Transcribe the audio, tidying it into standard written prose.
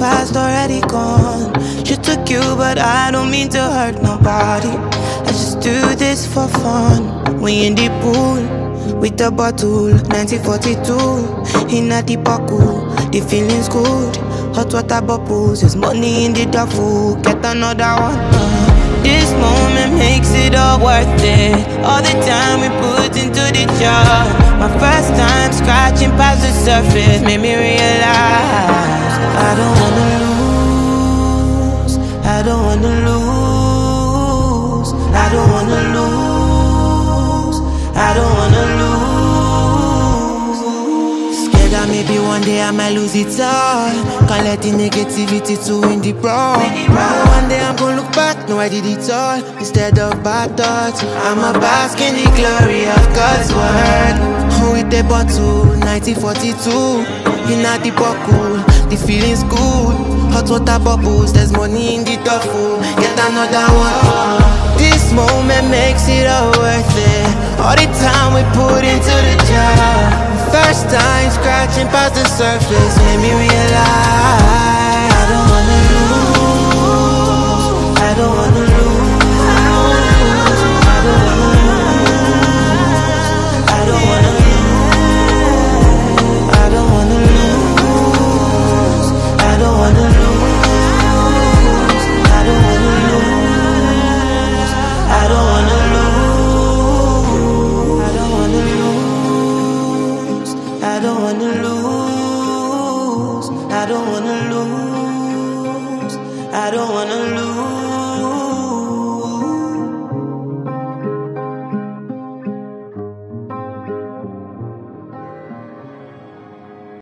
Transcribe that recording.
past already gone. She took you, but I don't mean to hurt nobody. I just do this for fun. We in the pool with the bottle, 1942. In a deep pool, the feeling's good. Hot water bubbles, there's money in the duffel. Get another one. This moment makes it all worth it. All the time we put into the job. My first time scratching past the surface made me realize I don't wanna lose. I don't wanna lose. I don't wanna lose. I don't wanna lose. Scared that maybe one day I might lose it all. Can't let the negativity to win the brawl. One day I'm gonna look back, no I did it all. Instead of bad thoughts, I'ma bask in the glory of God's word. With the bottle, 1942. In a deep pool, the feeling's good. Hot water bubbles, there's money in the duffel. Get another one. This moment makes it all worth it. All the time we put into the job. First time scratching past the surface made me realize I don't wanna lose. I don't wanna lose. I don't wanna lose. I don't wanna lose. I don't wanna lose. I don't wanna lose. I don't wanna lose. I don't wanna lose. I don't wanna lose. I don't wanna lose. I don't wanna lose. I don't wanna lose.